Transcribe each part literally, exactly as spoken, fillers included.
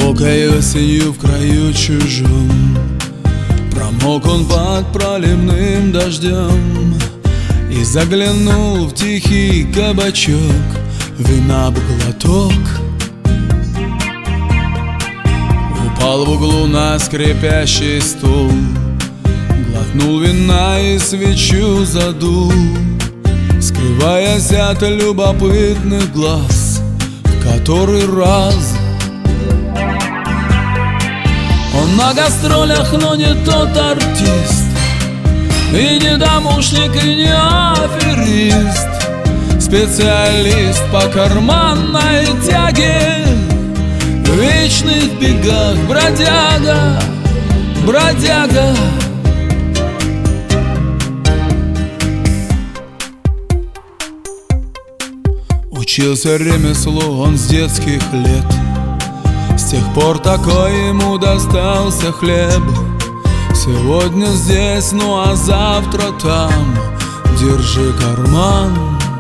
Глубокой осенью в краю чужом промок он под проливным дождем и заглянул в тихий кабачок, вина бы глоток. Упал в углу на скрипящий стул, глотнул вина и свечу задул, скрываясь от любопытных глаз в который раз. Он на гастролях, но не тот артист, и не домушник, и не аферист, специалист по карманной тяге, в вечных бегах бродяга, бродяга. Учился ремеслу он с детских лет, с тех пор такой ему достался хлеб. Сегодня здесь, ну а завтра там, держи карман.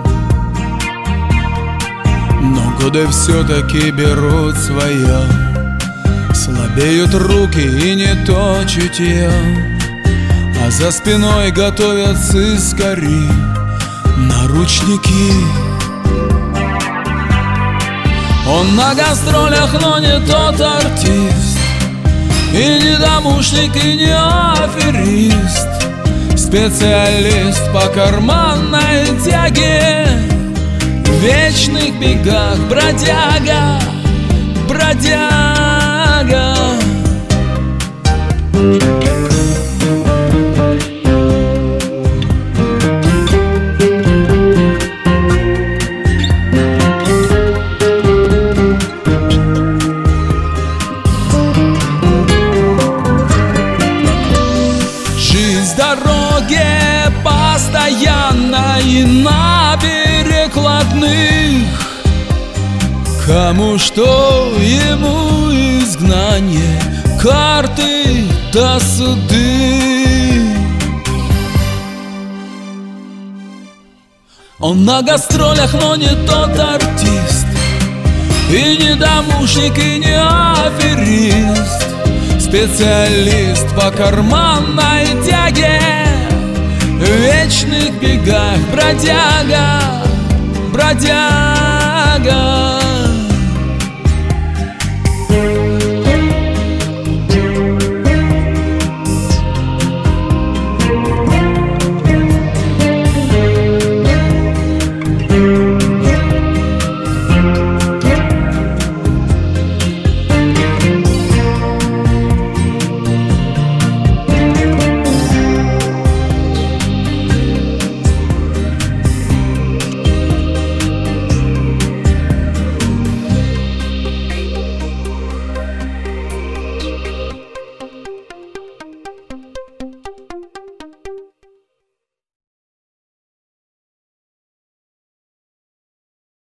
Но годы все-таки берут свое, слабеют руки и не то чутье, а за спиной готовят сыскари наручники. Он на гастролях, но не тот артист, и не домушник, и не аферист, специалист по карманной тяге, в вечных бегах бродяга, бродяга. Дороге постоянно и на перекладных, кому что, ему изгнание, карты до суды. Он на гастролях, но не тот артист, и не домушник, и не аферист, специалист по карманной тяге, в вечных бегах бродяга, бродяга.